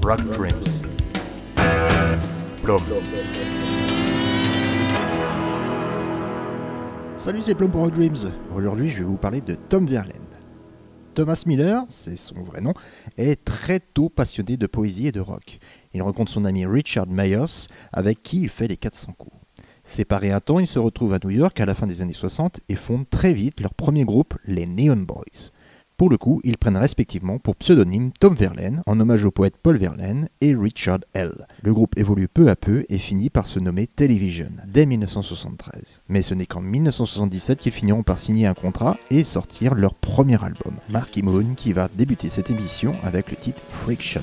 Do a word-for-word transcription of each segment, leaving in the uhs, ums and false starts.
Rock Dreams. Plum. Salut, c'est Plum pour Rock Dreams. Aujourd'hui, je vais vous parler de Tom Verlaine. Thomas Miller, c'est son vrai nom, est très tôt passionné de poésie et de rock. Il rencontre son ami Richard Myers, avec qui il fait les quatre cents coups. Séparés un temps, ils se retrouvent à New York à la fin des années soixante et fondent très vite leur premier groupe, les Neon Boys. Pour le coup, ils prennent respectivement pour pseudonyme Tom Verlaine, en hommage au poète Paul Verlaine, et Richard L. Le groupe évolue peu à peu et finit par se nommer Television, dès dix-neuf cent soixante-treize. Mais ce n'est qu'en dix-neuf cent soixante-dix-sept qu'ils finiront par signer un contrat et sortir leur premier album, Marky Moon, qui va débuter cette émission avec le titre Friction.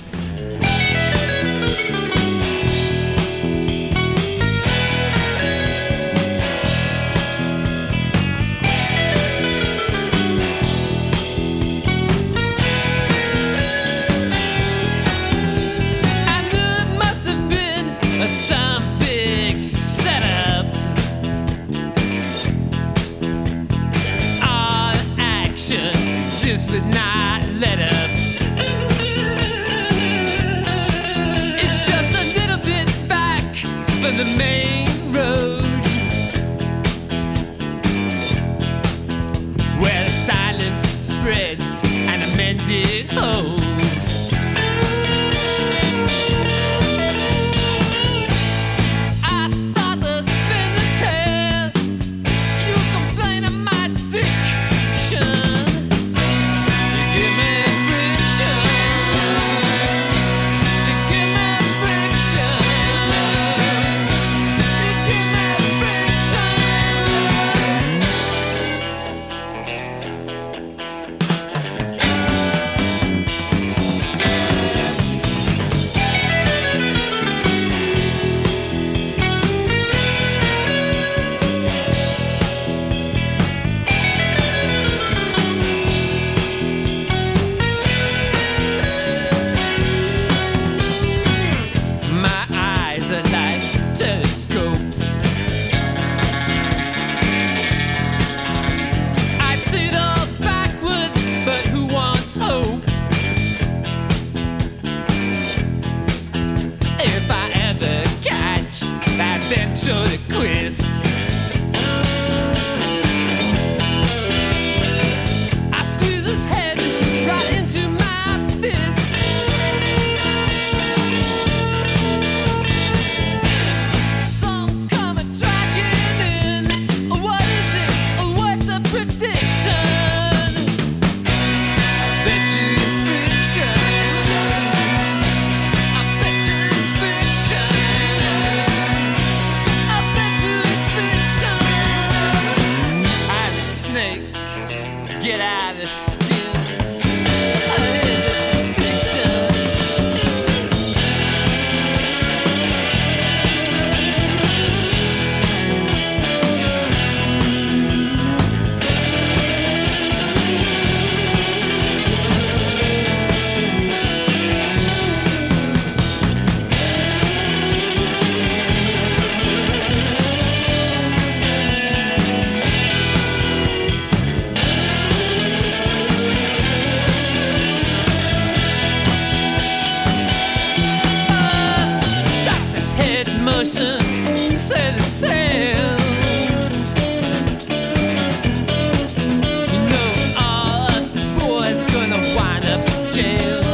Some big setup. All action just would not let up. It's just a little bit back from the main road, where the silence spreads and the mended holds. Say the sales. You know all us boys gonna wind up in jail.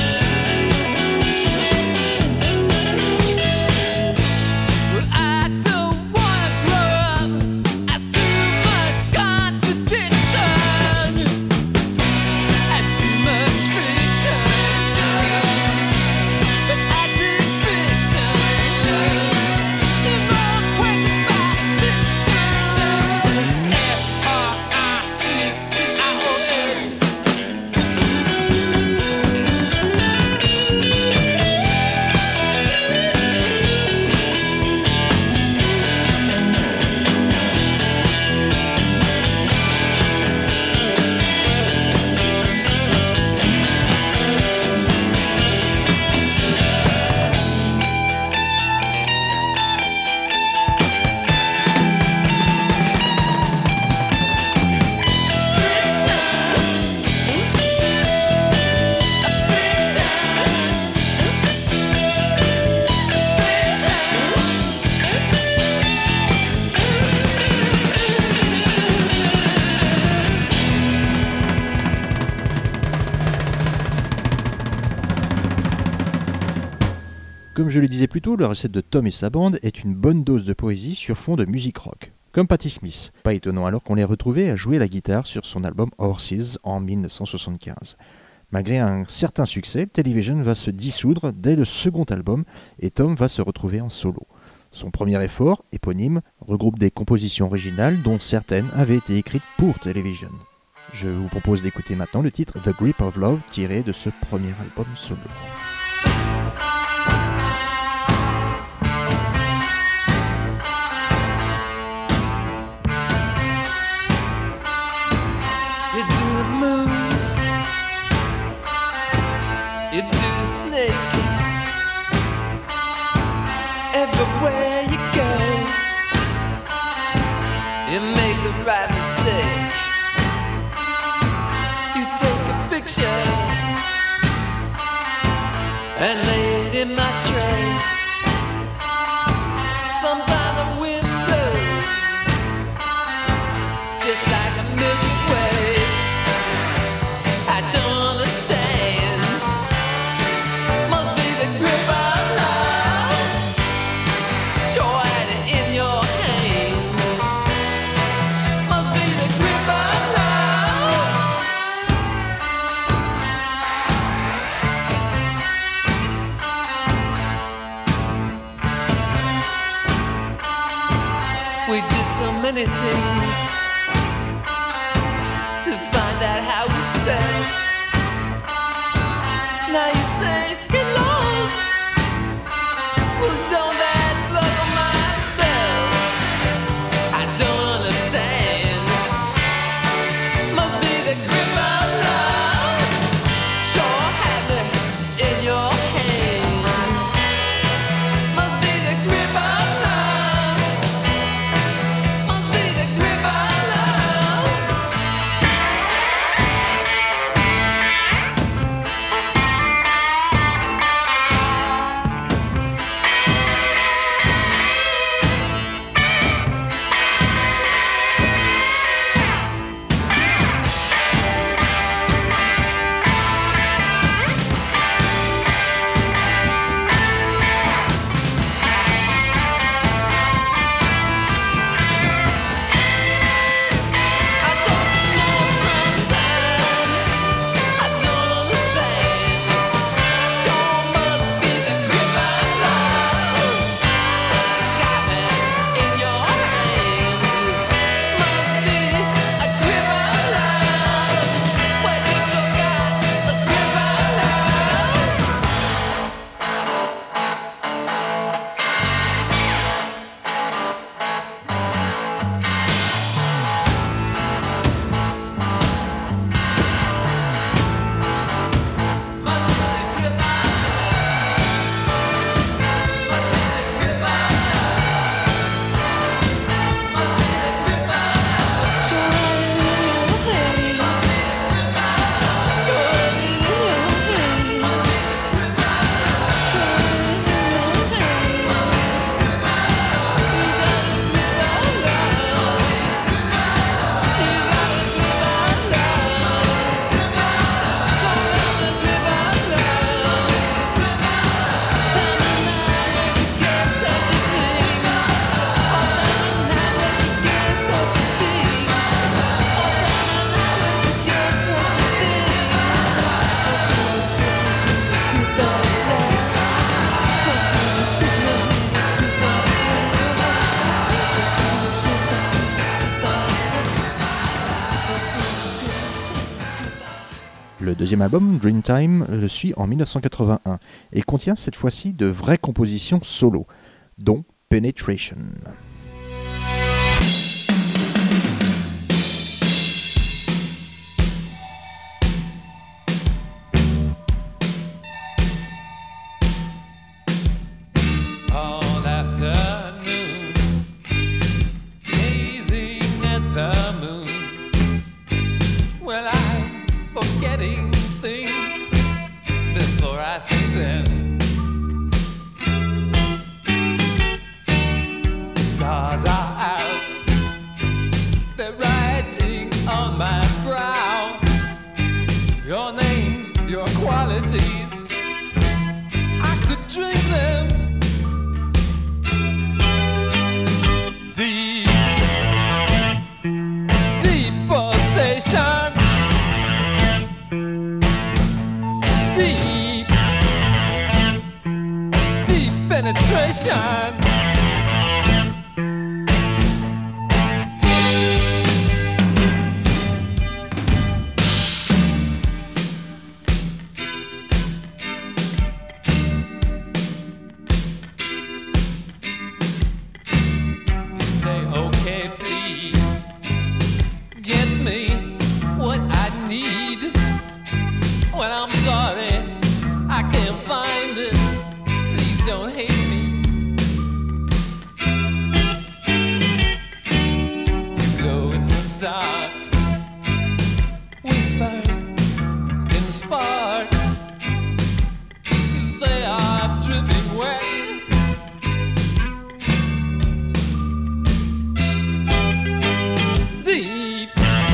Well, I don't wanna grow up. That's too much contradiction and too much fiction. But I dig fiction. Comme je le disais plus tôt, la recette de Tom et sa bande est une bonne dose de poésie sur fond de musique rock, comme Patti Smith. Pas étonnant alors qu'on l'ait retrouvé à jouer la guitare sur son album Horses en dix-neuf cent soixante-quinze. Malgré un certain succès, Television va se dissoudre dès le second album et Tom va se retrouver en solo. Son premier effort, éponyme, regroupe des compositions originales dont certaines avaient été écrites pour Television. Je vous propose d'écouter maintenant le titre The Grip of Love tiré de ce premier album solo. You do the moon, you do the snake. Everywhere you go, you make the right mistake. You take a picture and lay it in my tray. Sometimes the wind blows just like a Milky Way. I don't understand. Must be the grip of love. Sure had it in your hand. Must be the grip of love. We did so many things to find out how we felt. Now you say get lost. Well, don't that buckle my belt? I don't understand. Must be the grip of love. Sure have it in your hand. Must be the grip of love. Must be the grip of love. I don't you know sometimes I don't understand. Sure must be the grip of love. Got me in your hands. Must be a grip of love. Well, you sure got the grip of love. Must be the grip of love. Must be the grip of love. Must be the grip of love. Sure had it in your hand. Must be the grip of love. Sure had it in your hand. Must be the grip of love. Sure had it in your hand. Must be the grip of love. You got the grip of love. You got the grip of love. Sure got the grip of love. Time and night when you get such a thing. Oh, time and night when you get such a thing. Oh, time and night when you get such a thing. Must be the grip of love. Must be the grip, must be the grip of Le deuxième album, Dreamtime, le suit en dix-neuf cent quatre-vingt-un et contient cette fois-ci de vraies compositions solo, dont Penetration. all afternoon, gazing at the moon. Well, I'm forgetting things before I think them. The stars are out, they're writing on my brow. Your names, your qualities, I could drink them conversation. You say, okay, please, get me what I need. Well, I'm sorry, I can't find it. Please don't hate me. You glow in the dark, whisper in sparks. You say I'm dripping wet. Deep,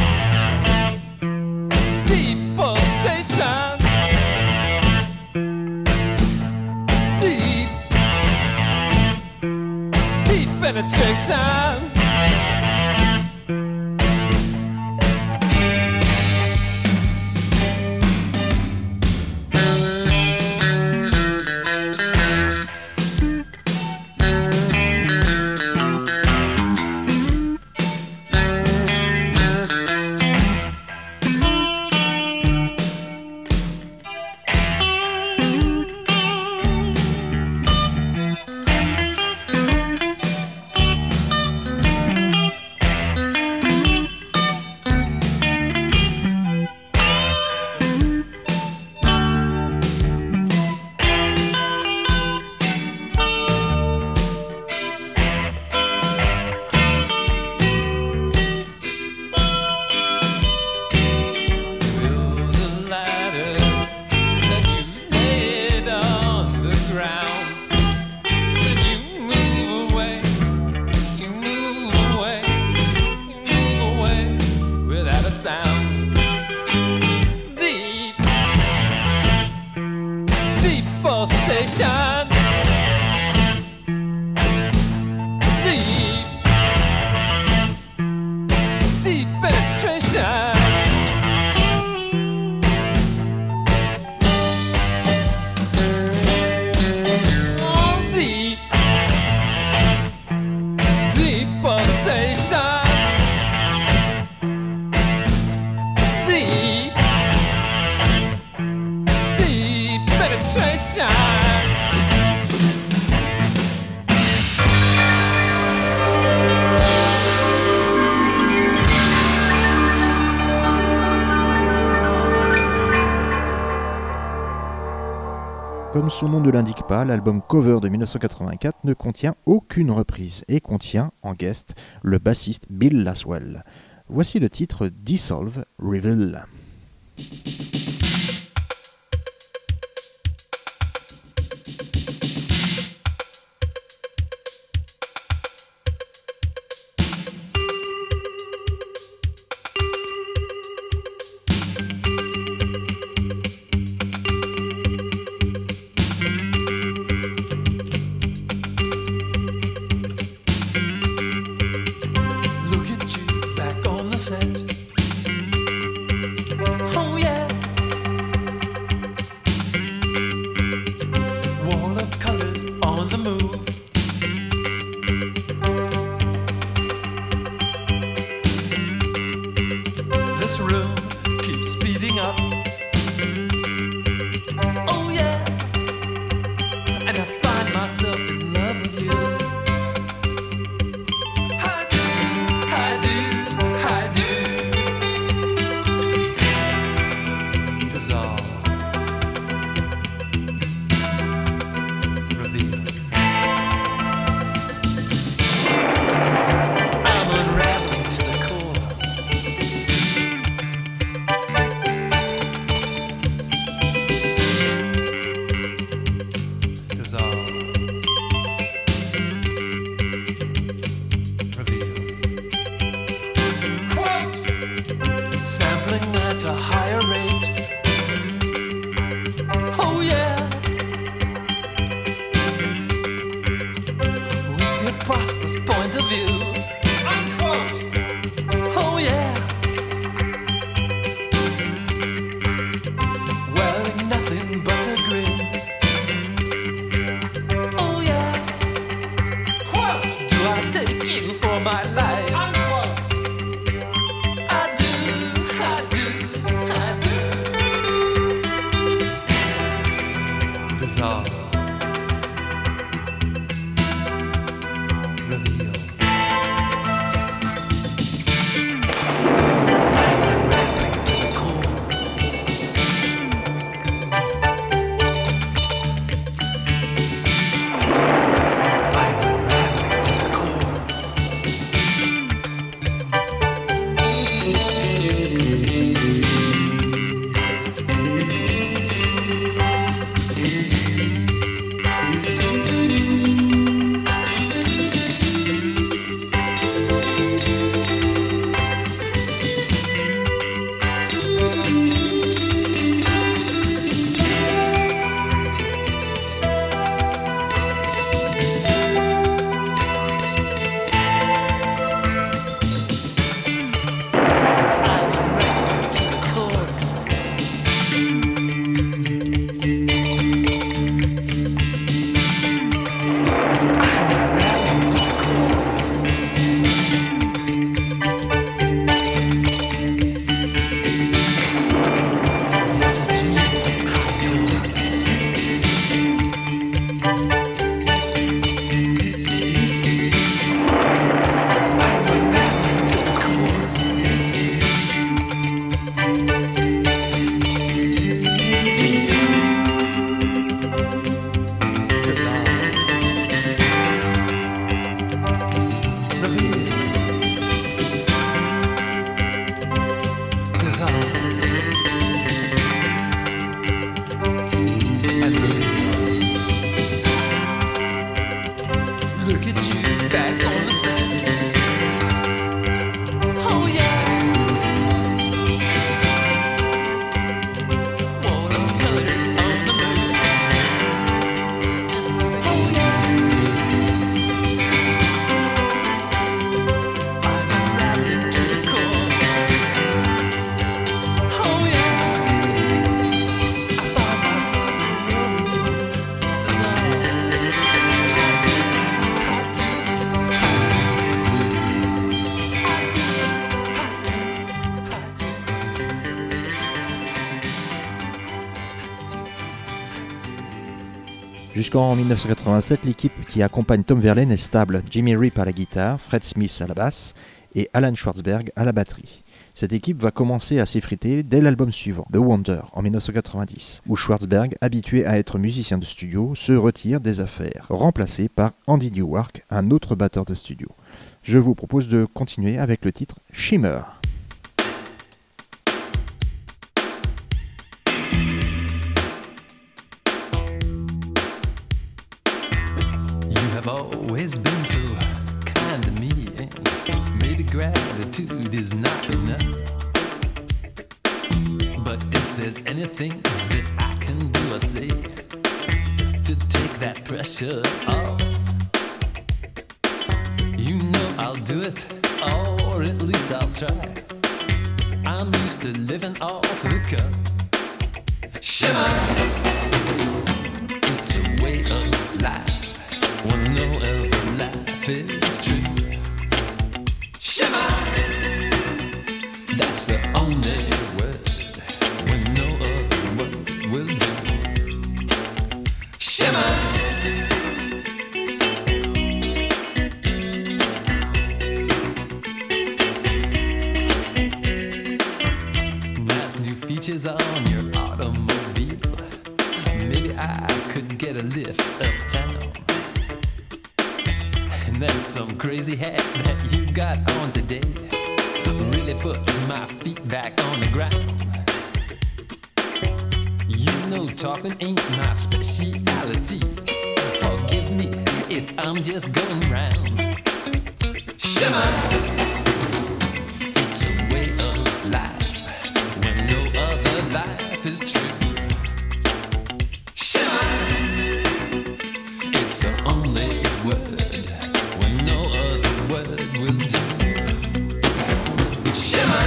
deep pulsation. Deep, deep penetration. Build a ladder, then you lay it on the ground. Then you move away, you move away, you move away without a sound. Deep, deep pulsation. Deep, deep penetration. Oh, deep, deep pulsation. Deep, deep penetration. Comme son nom ne l'indique pas, l'album Cover de mille neuf cent quatre-vingt-quatre ne contient aucune reprise et contient en guest le bassiste Bill Laswell. Voici le titre Dissolve Reveal. Look at you back on the set. Jusqu'en mille neuf cent quatre-vingt-sept, l'équipe qui accompagne Tom Verlaine est stable. Jimmy Rip à la guitare, Fred Smith à la basse et Alan Schwartzberg à la batterie. Cette équipe va commencer à s'effriter dès l'album suivant, The Wonder, en mille neuf cent quatre-vingt-dix, où Schwartzberg, habitué à être musicien de studio, se retire des affaires, remplacé par Andy Newark, un autre batteur de studio. Je vous propose de continuer avec le titre Shimmer. Have always been so kind to me, and maybe gratitude is not enough. But if there's anything that I can do or say to take that pressure off, you know I'll do it, or at least I'll try. I'm used to living off the cuff. Shimmer, it's a way of life when no other life is true. Shimmer, that's the only word when no other word will do. Shimmer, nice new features on your automobile. Maybe I could get a lift uptown. And that's some crazy hat that you got on today really puts my feet back on the ground. You know talking ain't my speciality. Forgive me if I'm just going round. Shimmer, it's a way of life when no other life is true. Shimmer, it's the only word when no other word will do. Shimmer,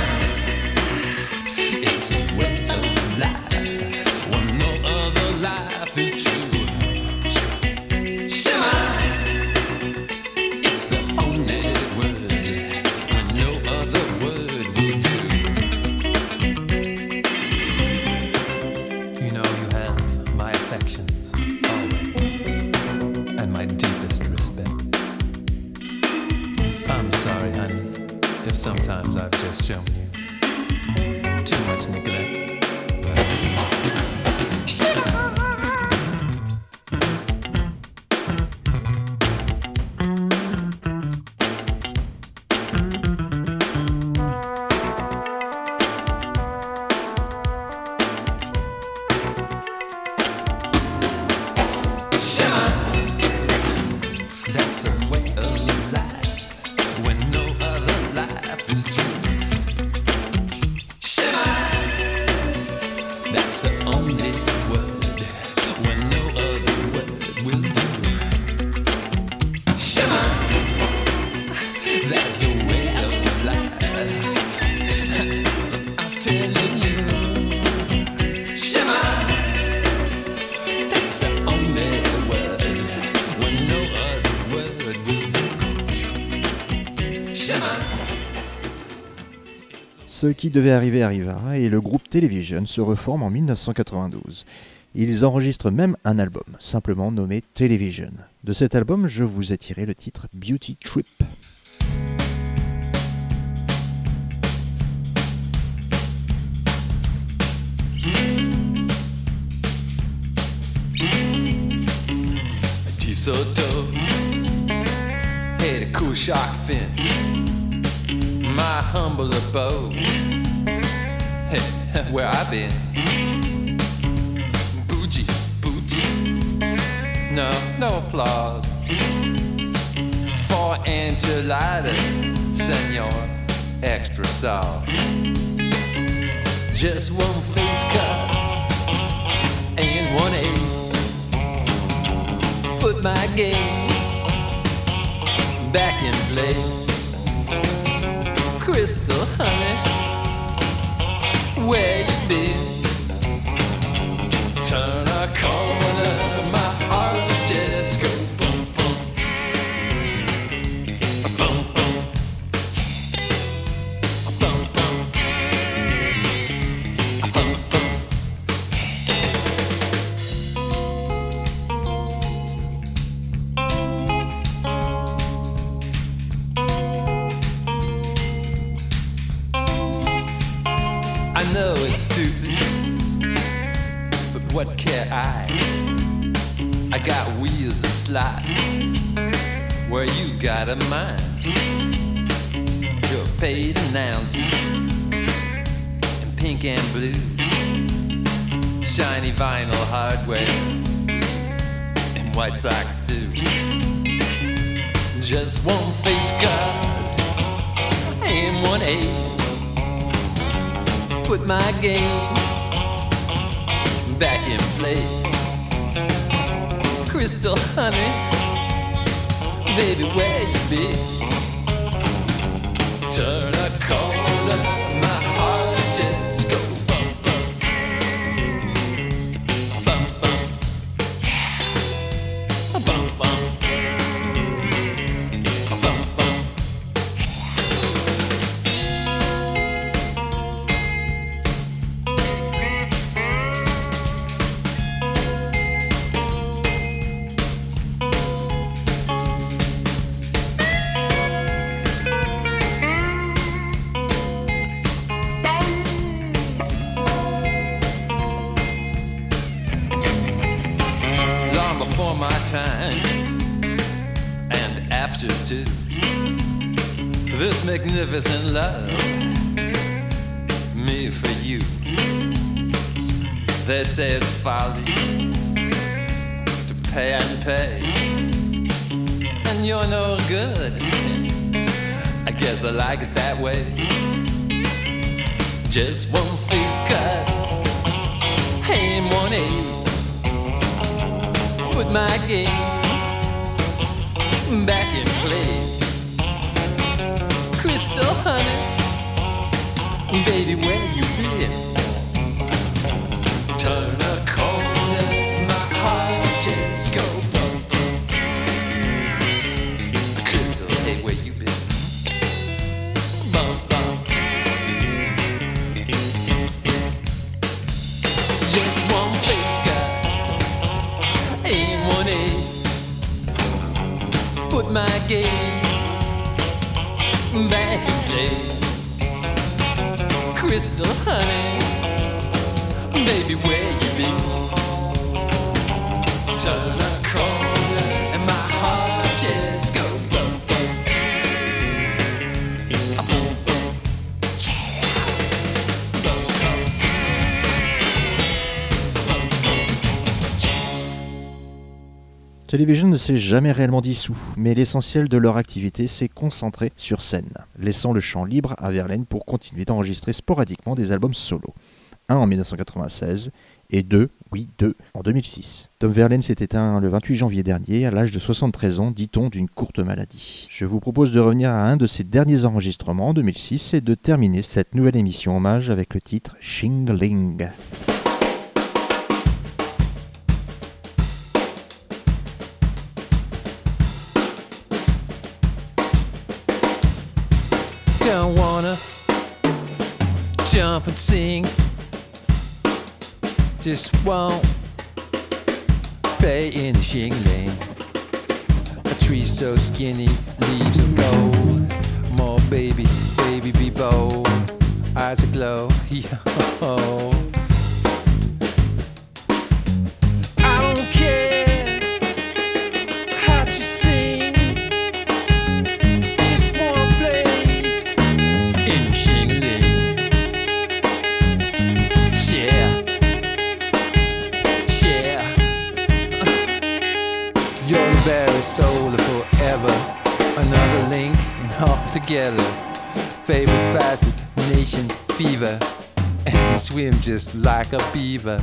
it's a way of life when no other life is true. Shimmer, it's the only word when no other word will do. You know you have my affections always and my deepest respect. I'm sorry, honey, if sometimes I've just shown you too much neglect. That's a way of life when no other life is true. Shimmer, that's the only word when no other word will do. Shimmer, that's a way of life. So I'm telling you, shimmer, that's the only word when no other word will do. Shimmer. Ce qui devait arriver arriva et le groupe Television se reforme en mille neuf cent quatre-vingt-douze. Ils enregistrent même un album, simplement nommé Television. De cet album, je vous ai tiré le titre Beauty Trip. DeSoto had a cool shark fin, my humble abode. Hey, where I been? Bougie, bougie. No, no applause for enchiladas, senor. Extra salt. Just one face cut and one ace. Put my game back in place. Crystal, honey, where you been? Turn a corner, my heart just go boom, boom. Boom, boom. Boom, boom. Boom, boom. what care I? I got wheels and slides where you got a mind. You're paid announcement in pink and blue, shiny vinyl hardware and white socks too. Just one face card and one ace. Put my game back in place. Crystal honey, baby, where you be? Turn a corner, my heart just go bum bum, bum bum, yeah, bum bum, bum bum. Long before my time and after too, this magnificent love, me for you. They say it's folly to pay and pay, and you're no good. I guess I like it that way. Just one face cut, and one ace. Put my game back in place. Crystal honey, baby, where you been? Turn a corner, my heart just go bum bum. Crystal, hey, where you been? Bum bum. Just one face cut and one ace. Put my game back in place. Crystal honey, baby, where you been? Turn a corner and my heart just go bum bum, a boom boom, yeah, bum bum, bum bum, yeah. Television ne s'est jamais réellement dissous, mais l'essentiel de leur activité s'est concentré sur scène, laissant le champ libre à Verlaine pour continuer d'enregistrer sporadiquement des albums solo. Un en dix-neuf cent quatre-vingt-seize et deux, oui deux, en deux mille six. Tom Verlaine s'est éteint le vingt-huit janvier dernier à l'âge de soixante-treize ans, dit-on, d'une courte maladie. Je vous propose de revenir à un de ses derniers enregistrements en deux mille six et de terminer cette nouvelle émission hommage avec le titre Shingling. Don't wanna jump and sing, just won't pay in the shingling. A tree so skinny, leaves of gold. More baby, baby be bold. Eyes aglow, yo. I don't care how you sing, just wanna play in shingling. Yeah, yeah. You're the very soul of forever. Another link and all together. Favorite fascination, fever, and swim just like a beaver.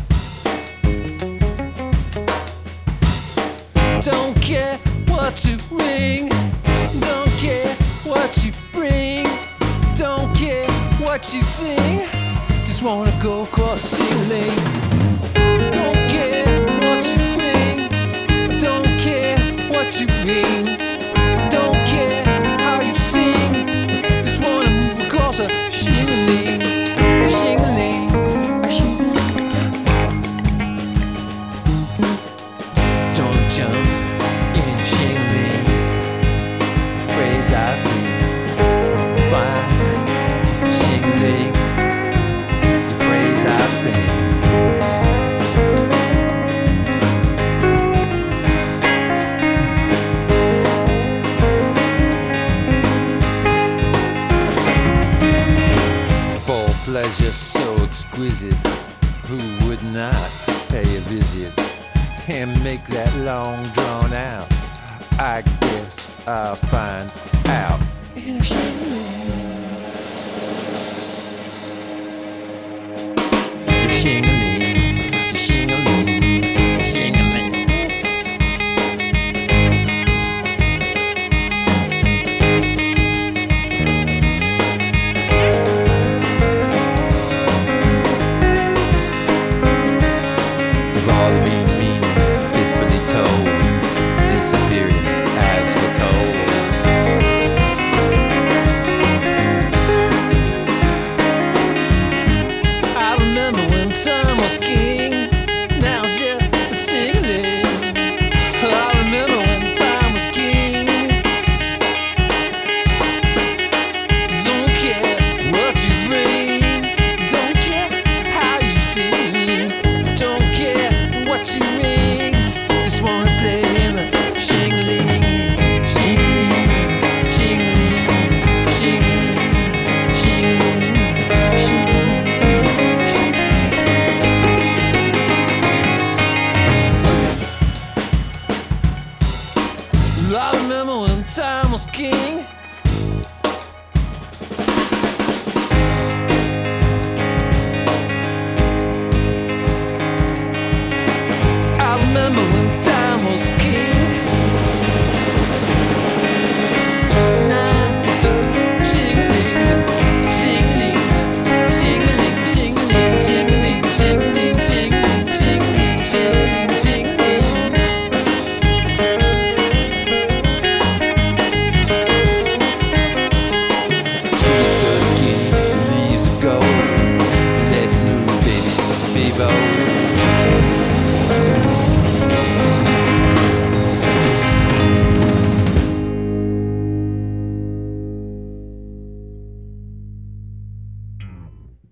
Don't care what you ring, don't care what you bring, don't care what you sing, just wanna go across the ceiling. Don't care what you bring, don't care what you ring, don't care how you sing, just wanna move across a shingling, a shingling, a shingling. Don't jump in a shingling, praise I sing, fine shingling, the praise I sing. not pay a visit and make that long drawn out, I guess I'll find out. In a shing-a-ling, shing-a-ling, shing-a-ling. Of all the mean, mean, fitfully told, disappearing as foretold. I remember when time was king.